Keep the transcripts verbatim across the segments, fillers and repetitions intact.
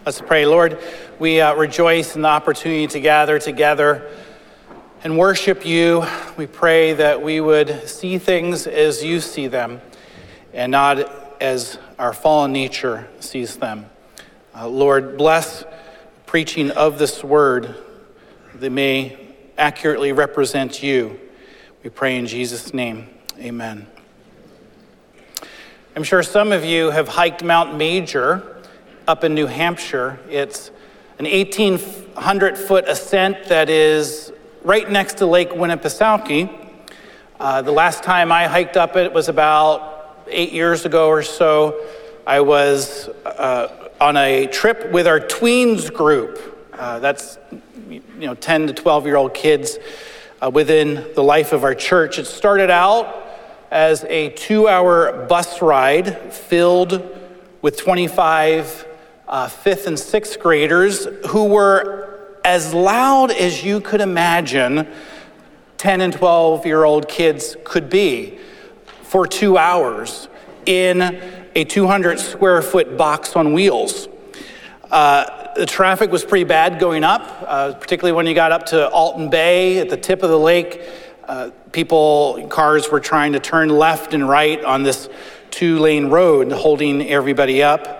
Let's pray. Lord, we uh, rejoice in the opportunity to gather together and worship you. We pray that we would see things as you see them and not as our fallen nature sees them. Uh, Lord, bless preaching of this word that may accurately represent you. We pray in Jesus' name. Amen. I'm sure some of you have hiked Mount Major up in New Hampshire. It's an eighteen hundred foot ascent that is right next to Lake Winnipesaukee. Uh, the last time I hiked up it was about eight years ago or so. I was uh, on a trip with our tweens group. Uh, that's you know ten to twelve year old kids uh, within the life of our church. It started out as a two hour bus ride filled with twenty-five uh, fifth and sixth graders who were as loud as you could imagine ten and twelve year old kids could be for two hours in a two hundred square foot box on wheels. Uh, the traffic was pretty bad going up, uh, particularly when you got up to Alton Bay at the tip of the lake. Uh, people, cars were trying to turn left and right on this two-lane road, holding everybody up.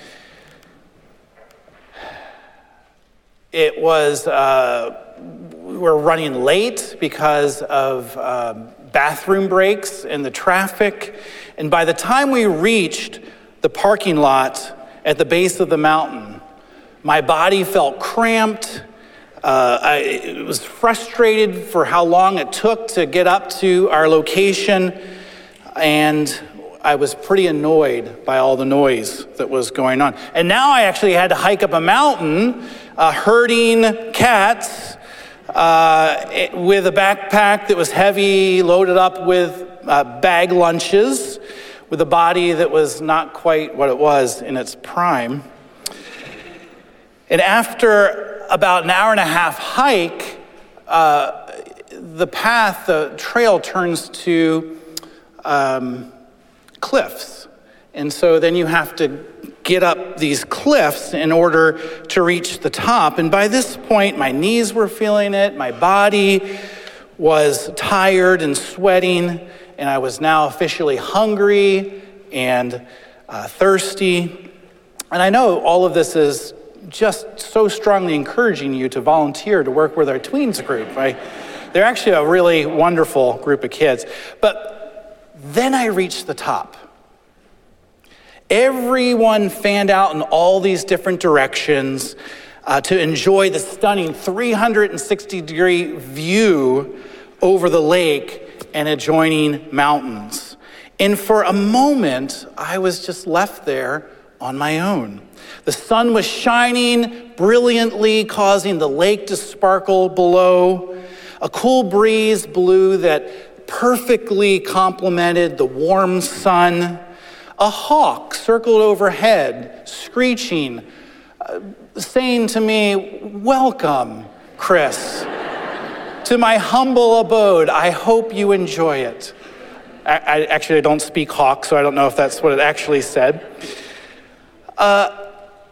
It was, uh, we were running late because of um, bathroom breaks and the traffic. And by the time we reached the parking lot at the base of the mountain, my body felt cramped. Uh, I was frustrated for how long it took to get up to our location, and I was pretty annoyed by all the noise that was going on. And now I actually had to hike up a mountain, uh, herding cats uh, with a backpack that was heavy, loaded up with uh, bag lunches, with a body that was not quite what it was in its prime. And after about an hour and a half hike, uh, the path, the trail turns to um, cliffs. And so then you have to get up these cliffs in order to reach the top. And by this point, my knees were feeling it. My body was tired and sweating. And I was now officially hungry and uh, thirsty. And I know all of this is just so strongly encouraging you to volunteer to work with our tweens group. I, they're actually a really wonderful group of kids. But then I reached the top. Everyone fanned out in all these different directions uh, to enjoy the stunning three hundred sixty degree view over the lake and adjoining mountains. And for a moment, I was just left there on my own. The sun was shining brilliantly, causing the lake to sparkle below. A cool breeze blew that perfectly complemented the warm sun. A hawk circled overhead, screeching, uh, saying to me, "Welcome, Chris, to my humble abode. I hope you enjoy it." I, I actually I don't speak hawk, so I don't know if that's what it actually said. Uh,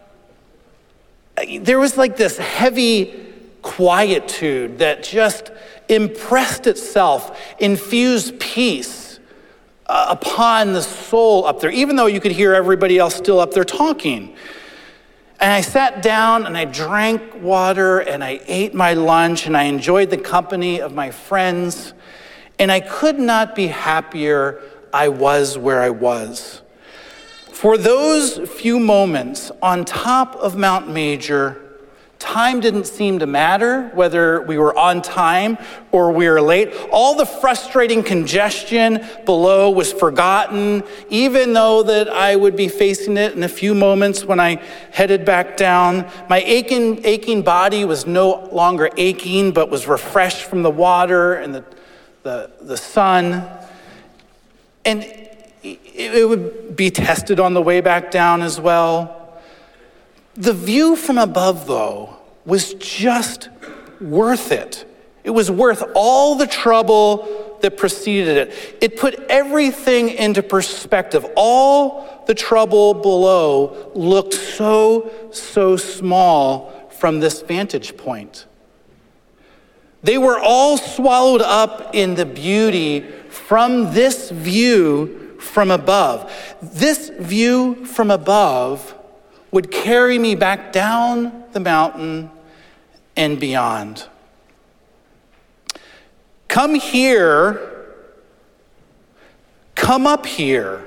there was like this heavy quietude that just impressed itself, infused peace uh, upon the soul up there, even though you could hear everybody else still up there talking. And I sat down and I drank water and I ate my lunch and I enjoyed the company of my friends. And I could not be happier I was where I was. For those few moments on top of Mount Major, time didn't seem to matter, whether we were on time or we were late. All the frustrating congestion below was forgotten, even though that I would be facing it in a few moments when I headed back down. My aching, aching body was no longer aching, but was refreshed from the water and the, the, the sun. And it would be tested on the way back down as well. The view from above, though, was just worth it. It was worth all the trouble, that preceded it. It put everything into perspective. All the trouble below looked so, so small from this vantage point. They were all swallowed up in the beauty from this view from above. This view from above would carry me back down the mountain and beyond. Come here, come up here.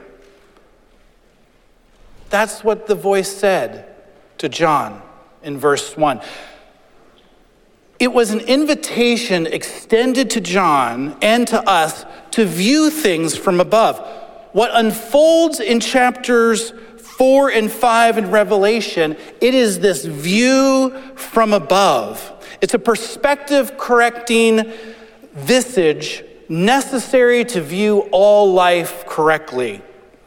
That's what the voice said to John in verse one. It was an invitation extended to John and to us to view things from above. What unfolds in chapters four and five in Revelation, it is this view from above. It's a perspective correcting visage necessary to view all life correctly.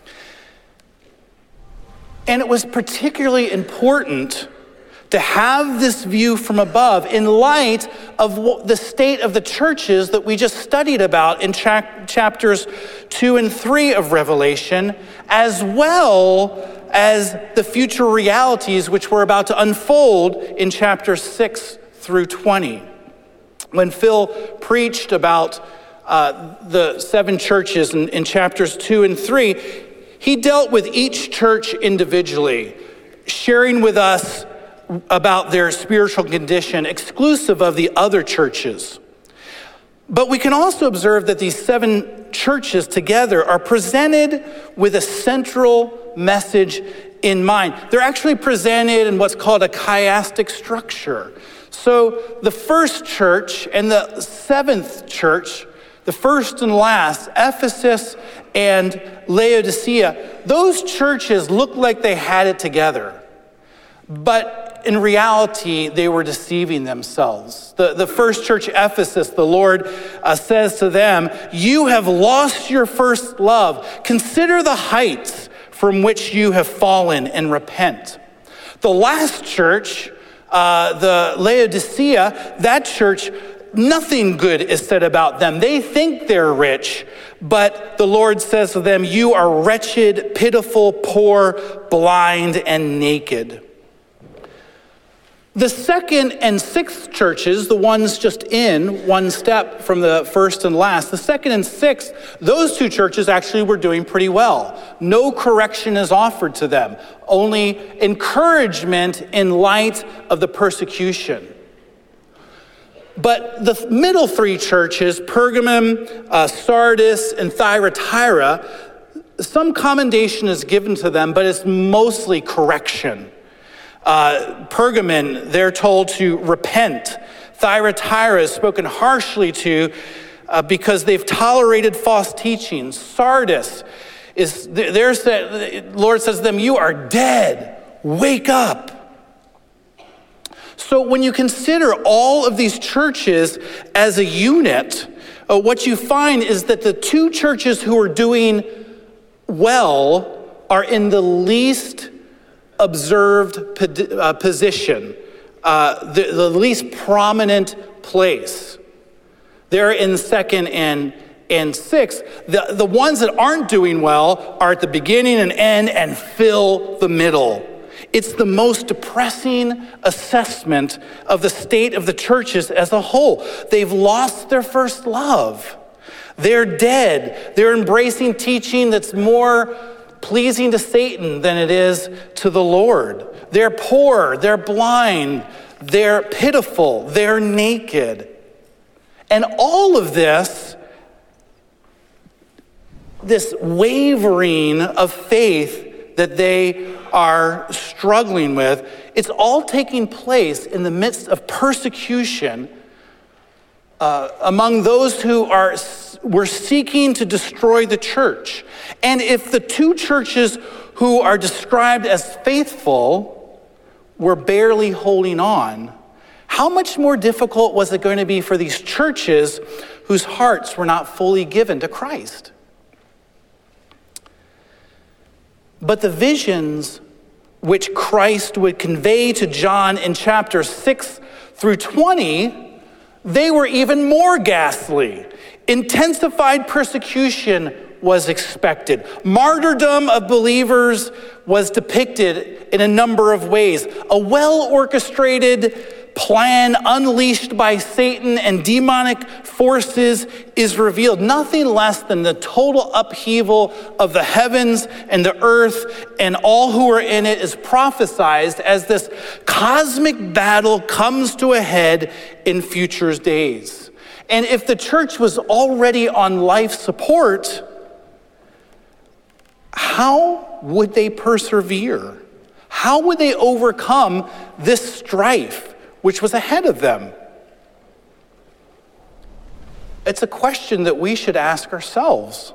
And it was particularly important to have this view from above in light of the state of the churches that we just studied about in cha- chapters two and three of Revelation, as well as the future realities which were about to unfold in chapters six through twenty. When Phil preached about uh, the seven churches in, in chapters two and three, he dealt with each church individually, sharing with us about their spiritual condition, exclusive of the other churches. But we can also observe that these seven churches together are presented with a central message in mind. They're actually presented in what's called a chiastic structure. So the first church and the seventh church, the first and last, Ephesus and Laodicea, those churches looked like they had it together. But in reality, they were deceiving themselves. The, the first church, Ephesus, the Lord uh, says to them, "You have lost your first love. Consider the heights from which you have fallen and repent." The last church, uh, the Laodicea, that church, nothing good is said about them. They think they're rich, but the Lord says to them, "You are wretched, pitiful, poor, blind, and naked." The second and sixth churches, the ones just in one step from the first and last, the second and sixth, those two churches actually were doing pretty well. No correction is offered to them, only encouragement in light of the persecution. But the middle three churches, Pergamum, uh, Sardis, and Thyatira, some commendation is given to them, but it's mostly correction. Uh, Pergamon, they're told to repent. Thyatira is spoken harshly to uh, because they've tolerated false teachings. Sardis is, there's the Lord says to them, "You are dead, wake up." So when you consider all of these churches as a unit, uh, what you find is that the two churches who are doing well are in the least observed position, uh, the, the least prominent place. They're in second and, and sixth. The, the ones that aren't doing well are at the beginning and end and fill the middle. It's the most depressing assessment of the state of the churches as a whole. They've lost their first love. They're dead. They're embracing teaching that's more pleasing to Satan than it is to the Lord. They're poor, they're blind, they're pitiful, they're naked. And all of this, this wavering of faith that they are struggling with, it's all taking place in the midst of persecution uh, among those who are were seeking to destroy the church. And if the two churches who are described as faithful were barely holding on, how much more difficult was it going to be for these churches whose hearts were not fully given to Christ? But the visions which Christ would convey to John in chapters six through twenty, they were even more ghastly. Intensified persecution was expected. Martyrdom of believers was depicted in a number of ways. A well-orchestrated plan unleashed by Satan and demonic forces is revealed. Nothing less than the total upheaval of the heavens and the earth and all who are in it is prophesied as this cosmic battle comes to a head in future days. And if the church was already on life support, how would they persevere? How would they overcome this strife which was ahead of them? It's a question that we should ask ourselves.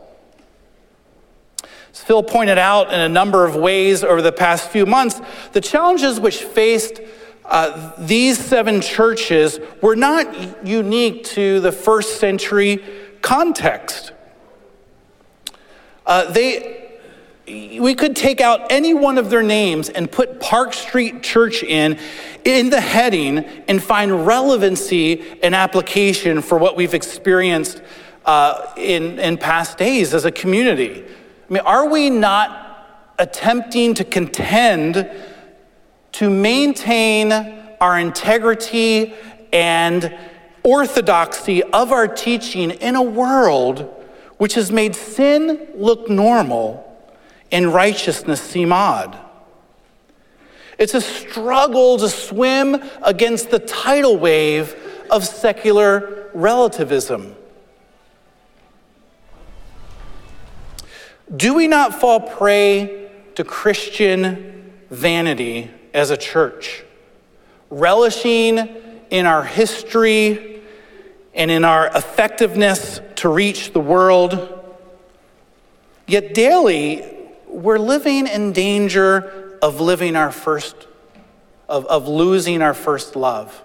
As Phil pointed out in a number of ways over the past few months, the challenges which faced uh, these seven churches were not unique to the first century context. Uh, they We could take out any one of their names and put Park Street Church in, in the heading and find relevancy and application for what we've experienced uh, in, in past days as a community. I mean, are we not attempting to contend to maintain our integrity and orthodoxy of our teaching in a world which has made sin look normal and righteousness seem odd? It's a struggle to swim against the tidal wave of secular relativism. Do we not fall prey to Christian vanity as a church, relishing in our history and in our effectiveness to reach the world? Yet daily, we're living in danger of living our first, of, of losing our first love.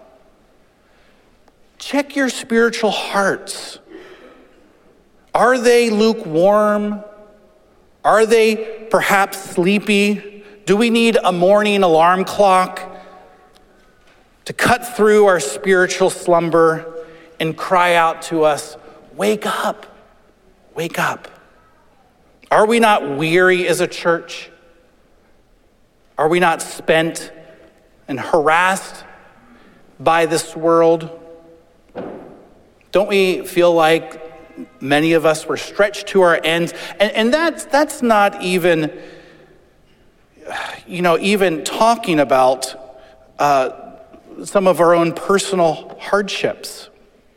Check your spiritual hearts. Are they lukewarm? Are they perhaps sleepy? Do we need a morning alarm clock to cut through our spiritual slumber and cry out to us, wake up, wake up? Are we not weary as a church? Are we not spent and harassed by this world? Don't we feel like many of us were stretched to our ends? And, and that's, that's not even, you know, even talking about uh, some of our own personal hardships.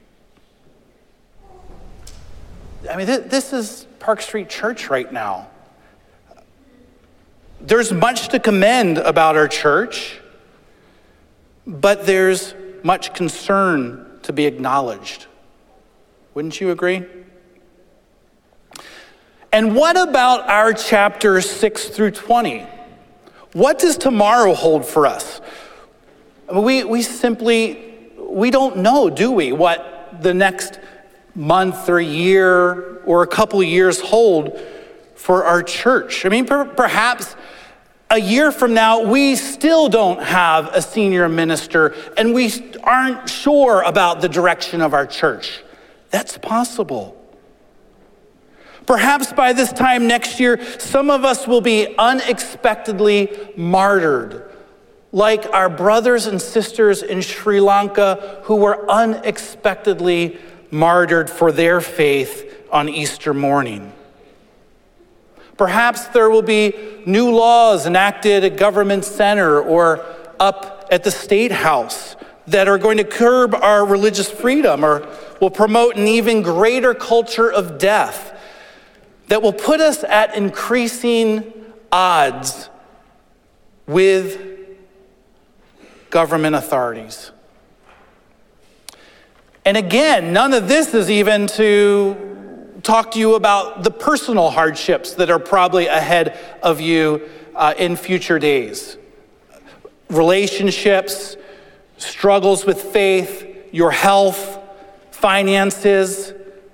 I mean, th- this is Park Street Church right now. There's much to commend about our church, but there's much concern to be acknowledged. Wouldn't you agree? And what about our chapters six through twenty? What does tomorrow hold for us? We, we simply, we don't know, do we, what the next month or year or a couple of years hold for our church. I mean, per- perhaps a year from now, we still don't have a senior minister and we aren't sure about the direction of our church. That's possible. Perhaps by this time next year, some of us will be unexpectedly martyred, like our brothers and sisters in Sri Lanka who were unexpectedly martyred for their faith on Easter morning. Perhaps there will be new laws enacted at Government Center or up at the State House that are going to curb our religious freedom or will promote an even greater culture of death that will put us at increasing odds with government authorities. And again, none of this is even to talk to you about the personal hardships that are probably ahead of you uh, in future days. Relationships, struggles with faith, your health, finances.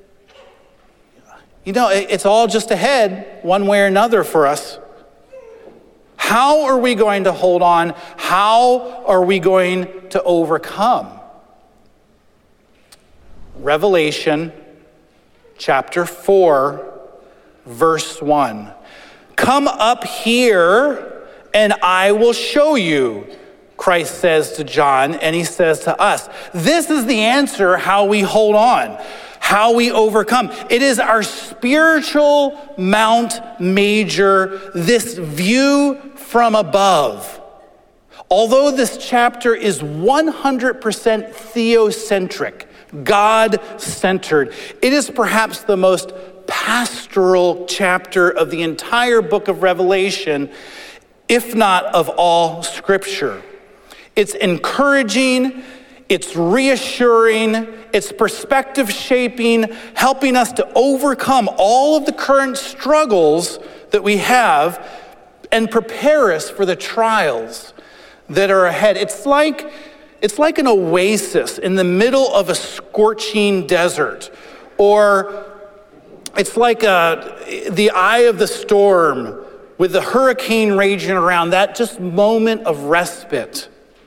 You know, it's all just ahead one way or another for us. How are we going to hold on? How are we going to overcome? Revelation chapter four, verse one. Come up here and I will show you, Christ says to John, and he says to us. This is the answer how we hold on, how we overcome. It is our spiritual Mount Major, this view from above. Although this chapter is one hundred percent theocentric, God-centered, it is perhaps the most pastoral chapter of the entire book of Revelation, if not of all Scripture. It's encouraging, it's reassuring, it's perspective shaping, helping us to overcome all of the current struggles that we have and prepare us for the trials that are ahead. It's like, it's like an oasis in the middle of a scorching desert, or it's like a, the eye of the storm with the hurricane raging around, that just moment of respite.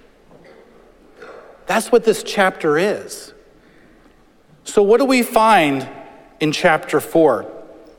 That's what this chapter is. So what do we find in chapter four?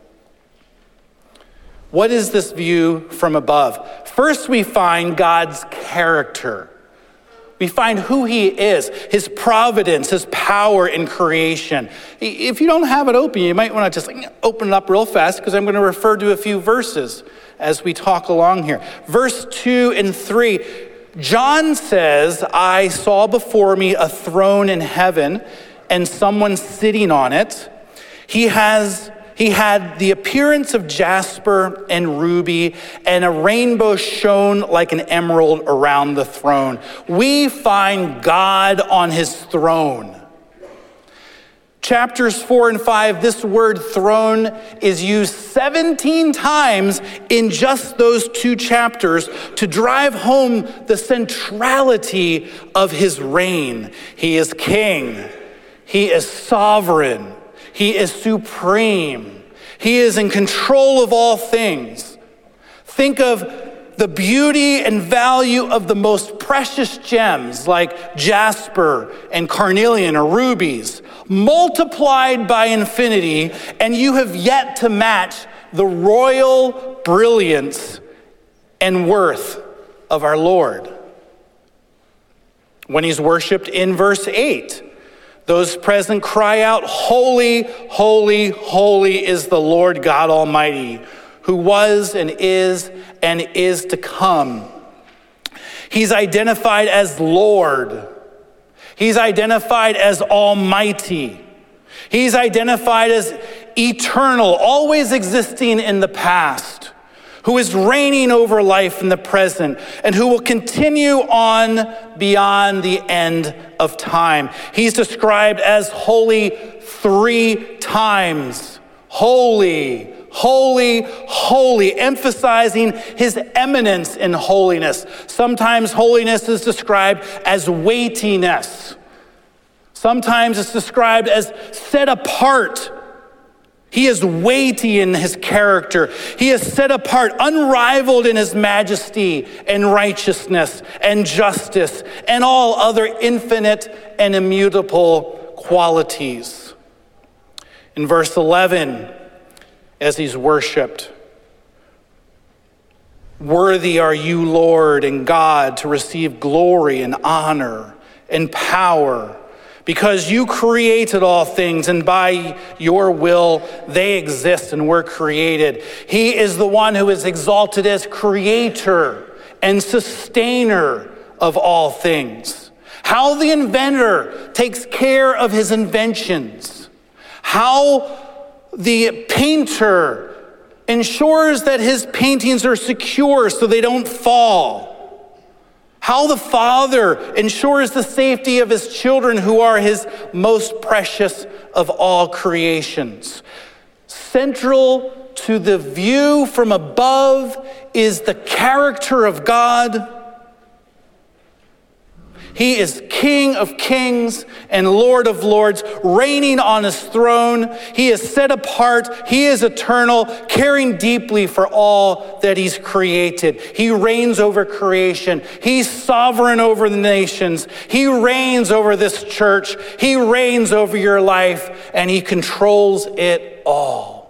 What is this view from above? First, we find God's character. We find who he is, his providence, his power in creation. If you don't have it open, you might want to just open it up real fast, because I'm going to refer to a few verses as we talk along here. Verse two and three, John says, I saw before me a throne in heaven and someone sitting on it. He has He had the appearance of jasper and ruby, and a rainbow shone like an emerald around the throne. We find God on his throne. Chapters four and five, this word throne is used seventeen times in just those two chapters to drive home the centrality of his reign. He is king. He is sovereign. He is supreme. He is in control of all things. Think of the beauty and value of the most precious gems like jasper and carnelian or rubies, multiplied by infinity, and you have yet to match the royal brilliance and worth of our Lord. When he's worshiped in verse eight, those present cry out, holy, holy, holy is the Lord God Almighty, who was and is and is to come. He's identified as Lord. He's identified as Almighty. He's identified as eternal, always existing in the past, who is reigning over life in the present, and who will continue on beyond the end of time. He's described as holy three times. Holy, holy, holy, emphasizing his eminence in holiness. Sometimes holiness is described as weightiness. Sometimes it's described as set apart. He is weighty in his character. He is set apart, unrivaled in his majesty and righteousness and justice and all other infinite and immutable qualities. In verse eleven, as he's worshiped, worthy are you, Lord and God, to receive glory and honor and power, because you created all things, and by your will they exist and were created. He is the one who is exalted as creator and sustainer of all things. How the inventor takes care of his inventions. How the painter ensures that his paintings are secure so they don't fall. How the Father ensures the safety of his children, who are his most precious of all creations. Central to the view from above is the character of God, He is King of kings and Lord of lords, reigning on his throne. He is set apart. He is eternal, caring deeply for all that he's created. He reigns over creation. He's sovereign over the nations. He reigns over this church. He reigns over your life, and he controls it all.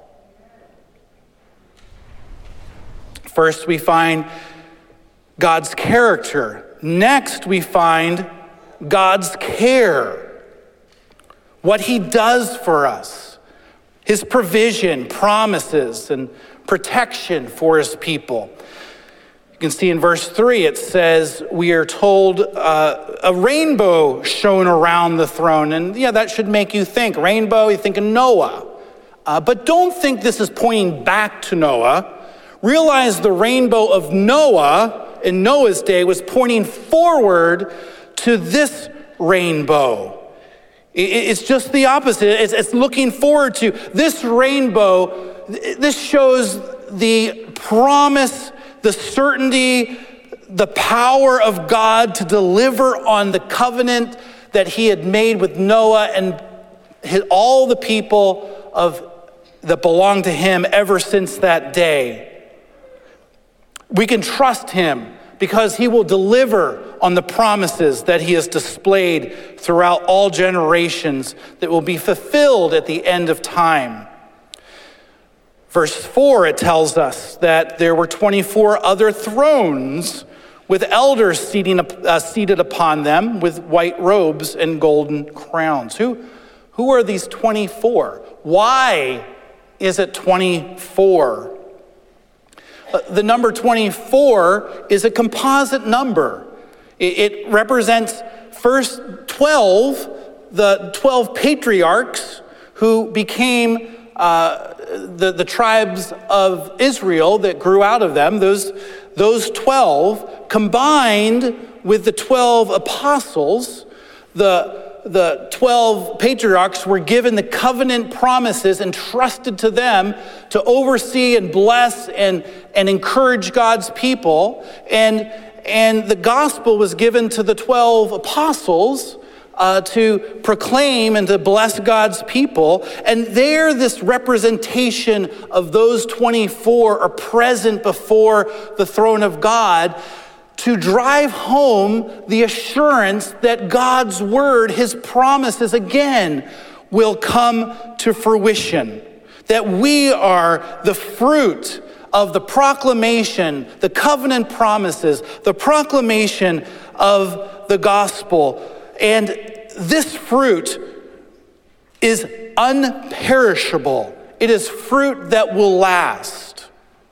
First, we find God's character. Next, we find God's care, what he does for us, his provision, promises, and protection for his people. You can see in verse three, it says, we are told uh, a rainbow shone around the throne. And yeah, that should make you think. Rainbow, you think of Noah. Uh, but don't think this is pointing back to Noah. Realize the rainbow of Noah in Noah's day was pointing forward to this rainbow. It's just the opposite. It's, it's looking forward to this rainbow. This shows the promise, the certainty, the power of God to deliver on the covenant that he had made with Noah and all the people of that belonged to him ever since that day. We can trust him because he will deliver on the promises that he has displayed throughout all generations that will be fulfilled at the end of time. Verse four, it tells us that there were twenty-four other thrones with elders seating, uh, seated upon them with white robes and golden crowns. Who, who are these twenty-four? Why is it twenty-four? Uh, the number twenty-four is a composite number. It, it represents first twelve, the twelve patriarchs who became uh, the, the tribes of Israel that grew out of them. Those, those twelve combined with the twelve apostles, the The twelve patriarchs were given the covenant promises entrusted to them to oversee and bless and, and encourage God's people. And, and the gospel was given to the twelve apostles uh, to proclaim and to bless God's people. And there, this representation of those twenty-four are present before the throne of God to drive home the assurance that God's word, his promises again, will come to fruition. That we are the fruit of the proclamation, the covenant promises, the proclamation of the gospel. And this fruit is unperishable. It is fruit that will last.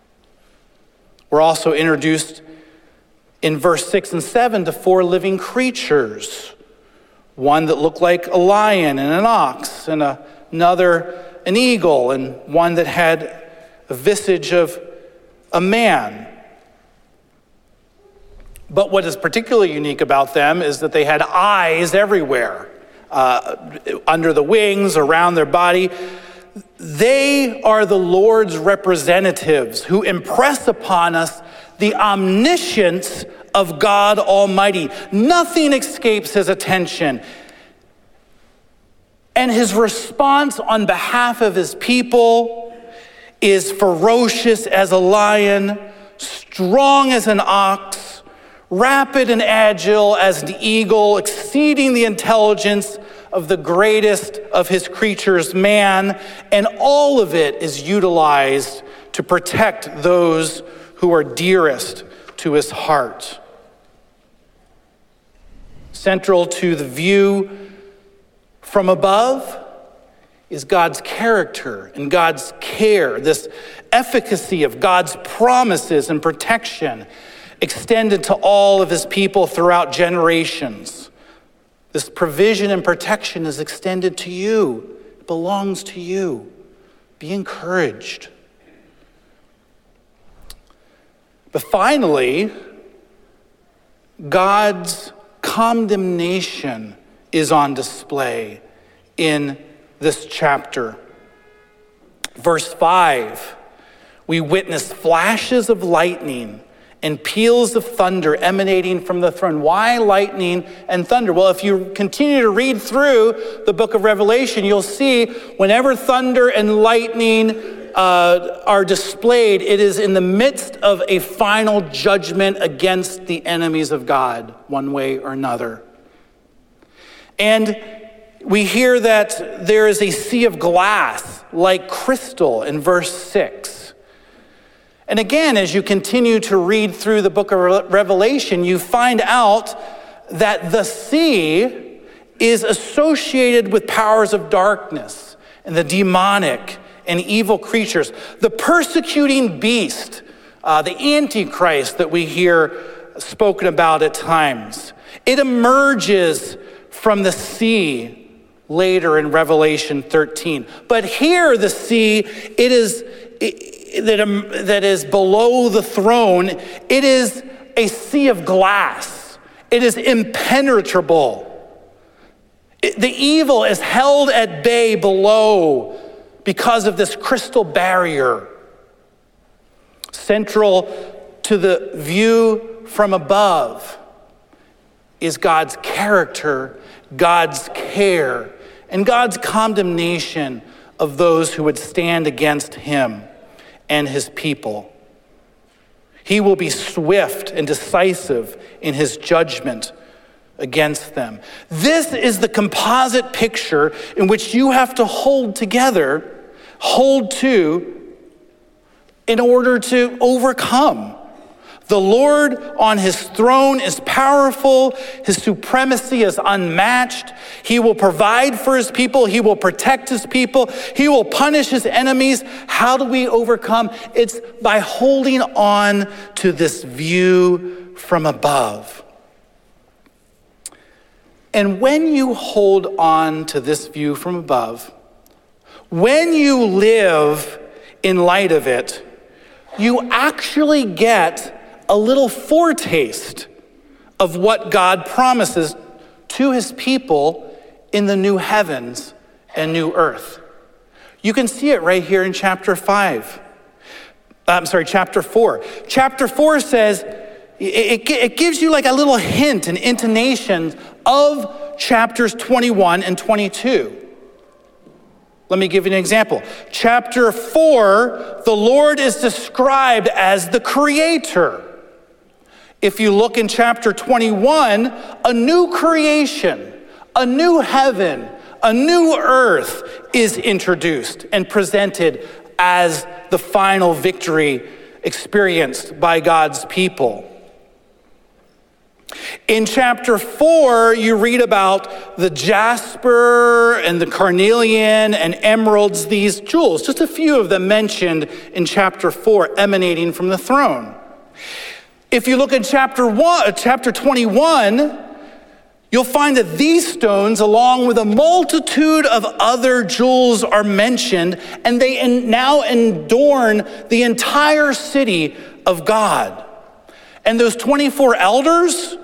We're also introduced in verse six and seven to four living creatures. One that looked like a lion and an ox, and a, another an eagle, and one that had a visage of a man. But what is particularly unique about them is that they had eyes everywhere, uh, under the wings, around their body. They are the Lord's representatives who impress upon us the omniscience of God Almighty. Nothing escapes his attention. And his response on behalf of his people is ferocious as a lion, strong as an ox, rapid and agile as an eagle, exceeding the intelligence of the greatest of his creatures, man. And all of it is utilized to protect those who are dearest to his heart. Central to the view from above is God's character and God's care, this efficacy of God's promises and protection extended to all of his people throughout generations. This provision and protection is extended to you. It belongs to you. Be encouraged. But finally, God's condemnation is on display in this chapter. Verse five, we witness flashes of lightning and peals of thunder emanating from the throne. Why lightning and thunder? Well, if you continue to read through the book of Revelation, you'll see whenever thunder and lightning uh, are displayed, it is in the midst of a final judgment against the enemies of God, one way or another. And we hear that there is a sea of glass like crystal in verse six. And again, as you continue to read through the book of Revelation, you find out that the sea is associated with powers of darkness and the demonic and evil creatures. The persecuting beast, uh, the Antichrist that we hear spoken about at times, it emerges from the sea later in Revelation thirteen. But here the sea, it is... It, That, um, that is below the throne, it is a sea of glass. It is impenetrable. It, the evil is held at bay below because of this crystal barrier. Central to the view from above is God's character, God's care, and God's condemnation of those who would stand against him and his people. He will be swift and decisive in his judgment against them. This is the composite picture in which you have to hold together, hold to, in order to overcome. The Lord on his throne is powerful. His supremacy is unmatched. He will provide for his people. He will protect his people. He will punish his enemies. How do we overcome? It's by holding on to this view from above. And when you hold on to this view from above, when you live in light of it, you actually get a little foretaste of what God promises to his people in the new heavens and new earth. You can see it right here in chapter five. I'm sorry, chapter four. Chapter four says, it, it gives you like a little hint and intonation of chapters twenty-one and twenty-two. Let me give you an example. Chapter four, the Lord is described as the creator. If you look in chapter twenty-one, a new creation, a new heaven, a new earth is introduced and presented as the final victory experienced by God's people. In chapter four, you read about the jasper and the carnelian and emeralds, these jewels, just a few of them mentioned in chapter four, emanating from the throne. If you look at chapter one, chapter twenty-one, you'll find that these stones, along with a multitude of other jewels, are mentioned, and they now adorn the entire city of God. And those twenty-four elders,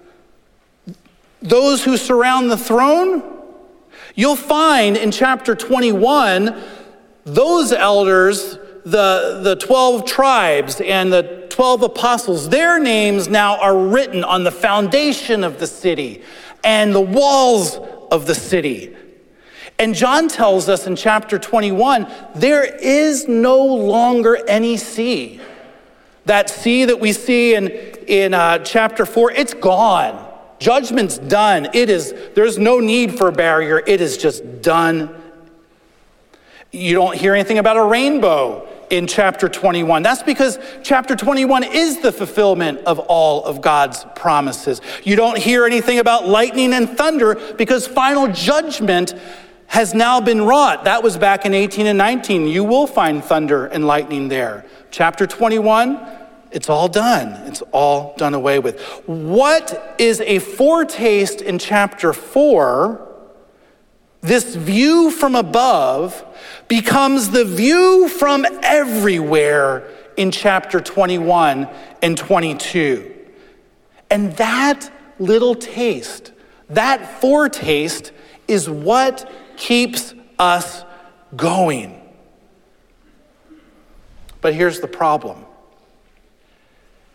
those who surround the throne, you'll find in chapter twenty-one, those elders, the, the twelve tribes and the twelve apostles, their names now are written on the foundation of the city and the walls of the city. And John tells us in chapter twenty-one, there is no longer any sea. That sea that we see in, in uh, chapter four, it's gone. Judgment's done. It is, there's no need for a barrier. It is just done. You don't hear anything about a rainbow in chapter twenty-one. That's because chapter twenty-one is the fulfillment of all of God's promises. You don't hear anything about lightning and thunder because final judgment has now been wrought. That was back in eighteen and nineteen. You will find thunder and lightning there. Chapter twenty-one, it's all done. It's all done away with. What is a foretaste in chapter four? This view from above becomes the view from everywhere in chapter twenty-one and twenty-two. And that little taste, that foretaste, is what keeps us going. But here's the problem.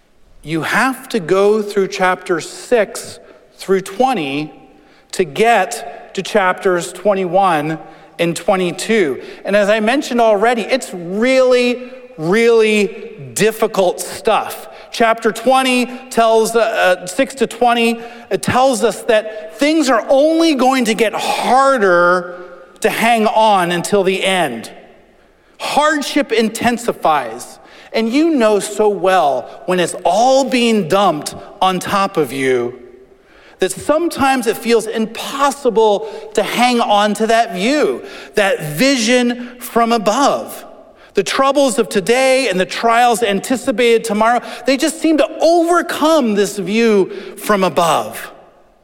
you have to go through chapters six through twenty to get to chapters twenty-one and twenty-two. And as I mentioned already, it's really, really difficult stuff. Chapter twenty tells, uh, six to twenty, it tells us that things are only going to get harder to hang on until the end. Hardship intensifies. And you know so well when it's all being dumped on top of you that sometimes it feels impossible to hang on to that view, that vision from above. The troubles of today and the trials anticipated tomorrow, they just seem to overcome this view from above.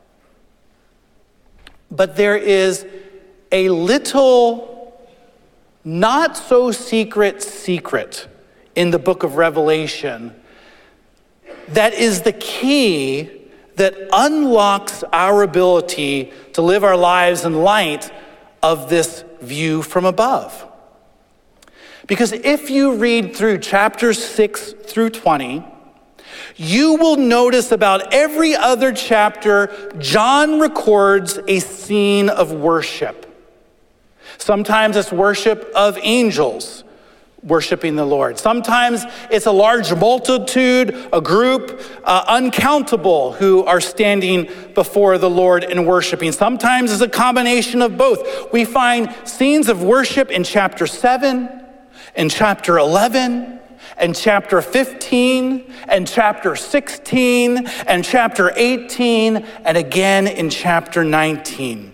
But there is a little, not so secret secret in the book of Revelation that is the key that unlocks our ability to live our lives in light of this view from above. Because if you read through chapters six through twenty, you will notice about every other chapter, John records a scene of worship. Sometimes it's worship of angels worshiping the Lord. Sometimes it's a large multitude, a group, uh, uncountable, who are standing before the Lord and worshiping. Sometimes it's a combination of both. We find scenes of worship in chapter seven, in chapter eleven, and chapter fifteen, and chapter sixteen, and chapter eighteen, and again in chapter nineteen.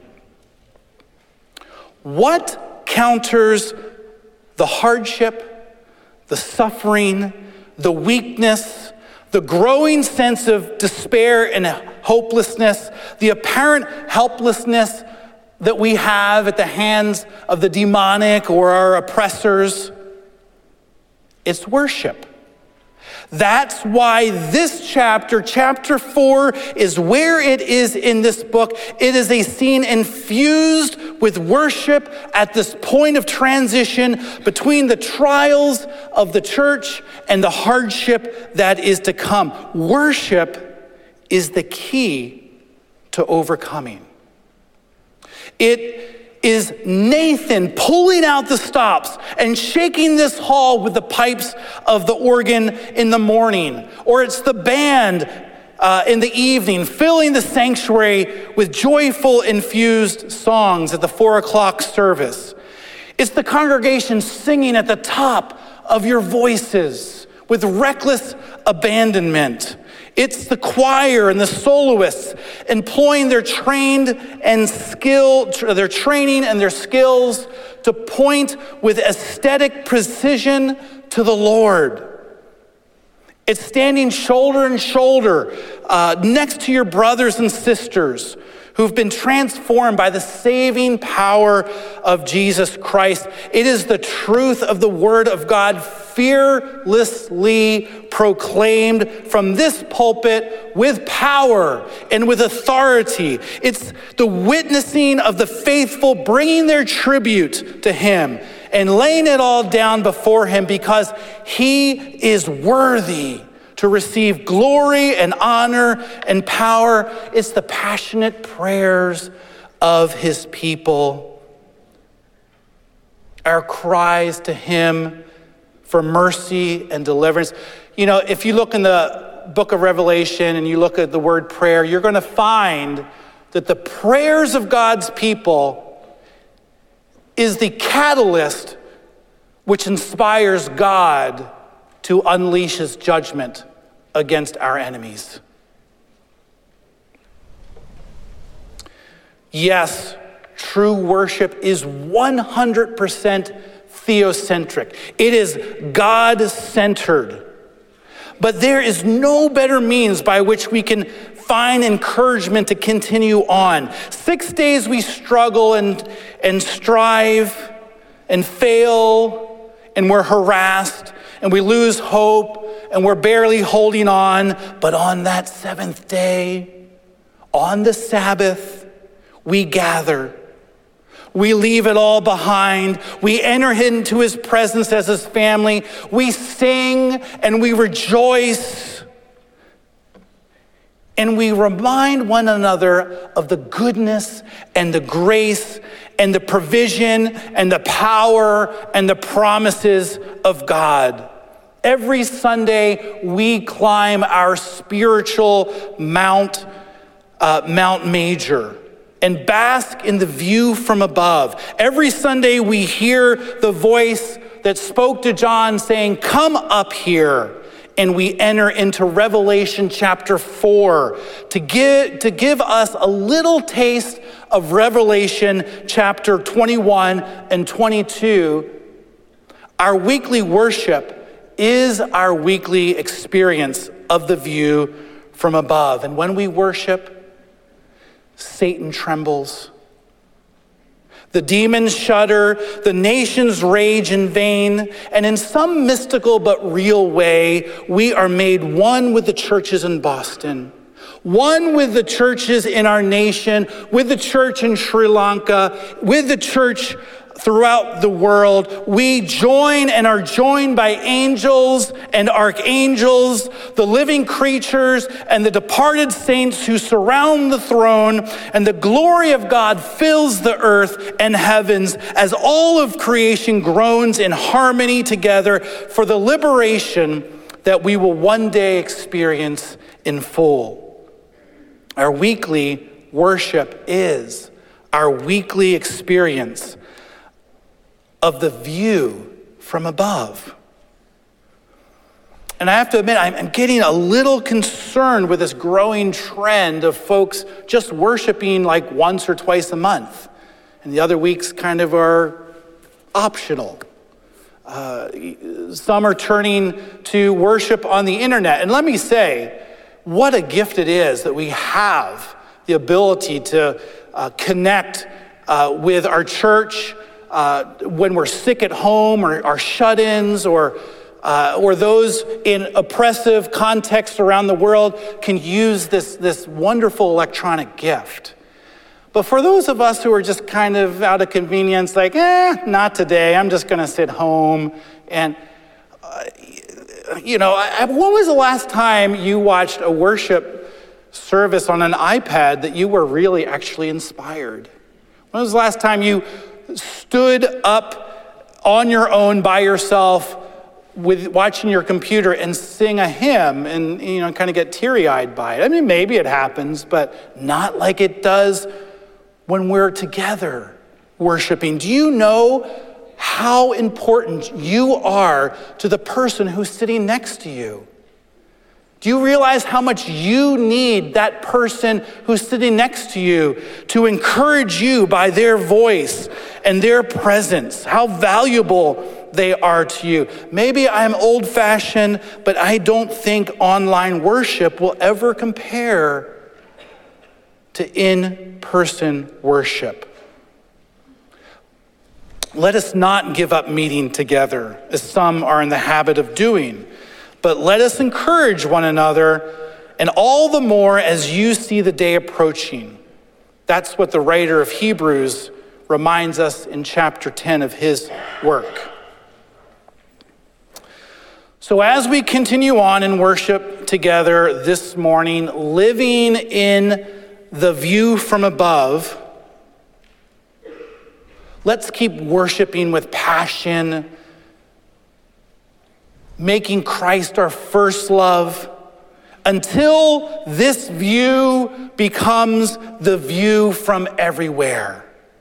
What counters the hardship, the suffering, the weakness, the growing sense of despair and hopelessness, the apparent helplessness that we have at the hands of the demonic or our oppressors? It's worship. That's why this chapter, chapter four, is where it is in this book. It is a scene infused with worship at this point of transition between the trials of the church and the hardship that is to come. Worship is the key to overcoming. It is Nathan pulling out the stops and shaking this hall with the pipes of the organ in the morning. Or it's the band uh, in the evening filling the sanctuary with joyful infused songs at the four o'clock service. It's the congregation singing at the top of your voices with reckless abandonment. It's the choir and the soloists employing their trained and skill, their training and their skills to point with aesthetic precision to the Lord. It's standing shoulder and shoulder uh, next to your brothers and sisters who've been transformed by the saving power of Jesus Christ. It is the truth of the Word of God fearlessly proclaimed from this pulpit with power and with authority. It's the witnessing of the faithful bringing their tribute to Him and laying it all down before Him because He is worthy to receive glory and honor and power. It's the passionate prayers of His people. Our cries to Him for mercy and deliverance. You know, if you look in the book of Revelation and you look at the word prayer, you're going to find that the prayers of God's people is the catalyst which inspires God to unleash His judgment against our enemies. Yes, true worship is one hundred percent theocentric. It is God-centered. But there is no better means by which we can find encouragement to continue on. Six days we struggle and, and strive and fail, and we're harassed, and we lose hope, and we're barely holding on. But on that seventh day, on the Sabbath, we gather. We leave it all behind. We enter into His presence as His family. We sing and we rejoice and we remind one another of the goodness and the grace and the provision and the power and the promises of God. Every Sunday, we climb our spiritual Mount, uh, Mount Major and bask in the view from above. Every Sunday, we hear the voice that spoke to John saying, "Come up here." And we enter into Revelation chapter four to give, to give us a little taste of Revelation chapter twenty-one and twenty-two. Our weekly worship is our weekly experience of the view from above. And when we worship, Satan trembles. The demons shudder, the nations rage in vain, and in some mystical but real way, we are made one with the churches in Boston, one with the churches in our nation, with the church in Sri Lanka, with the church throughout the world. We join and are joined by angels and archangels, the living creatures and the departed saints who surround the throne, and the glory of God fills the earth and heavens as all of creation groans in harmony together for the liberation that we will one day experience in full. Our weekly worship is our weekly experience of the view from above. And I have to admit, I'm getting a little concerned with this growing trend of folks just worshiping like once or twice a month. And the other weeks kind of are optional. Uh, some are turning to worship on the internet. And let me say, what a gift it is that we have the ability to uh, connect uh, with our church Uh, when we're sick at home, or our shut-ins, or uh, or those in oppressive contexts around the world can use this, this wonderful electronic gift. But for those of us who are just kind of out of convenience, like, eh, not today, I'm just gonna sit home. And, uh, you know, I, when was the last time you watched a worship service on an iPad that you were really actually inspired? When was the last time you stood up on your own by yourself with watching your computer and sing a hymn and, you know, kind of get teary-eyed by it? I mean, maybe it happens, but not like it does when we're together worshiping. Do you know how important you are to the person who's sitting next to you? Do you realize how much you need that person who's sitting next to you to encourage you by their voice and their presence, how valuable they are to you? Maybe I'm old-fashioned, but I don't think online worship will ever compare to in-person worship. Let us not give up meeting together, as some are in the habit of doing, but let us encourage one another, and all the more as you see the day approaching. That's what the writer of Hebrews reminds us in chapter ten of his work. So as we continue on in worship together this morning, living in the view from above, let's keep worshiping with passion, making Christ our first love, until this view becomes the view from everywhere.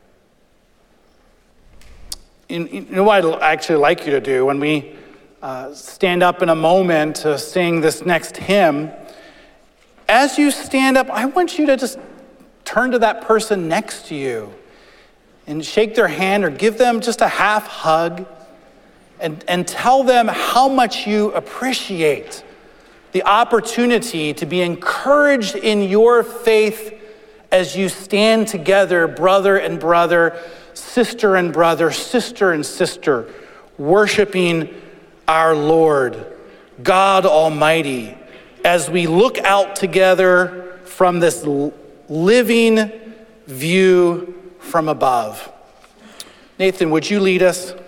You know what I'd actually like you to do when we uh, stand up in a moment to sing this next hymn? As you stand up, I want you to just turn to that person next to you and shake their hand or give them just a half hug and, and tell them how much you appreciate the opportunity to be encouraged in your faith as you stand together, brother and brother, sister and brother, sister and sister, worshiping our Lord, God Almighty, as we look out together from this living view from above. Nathan, would you lead us?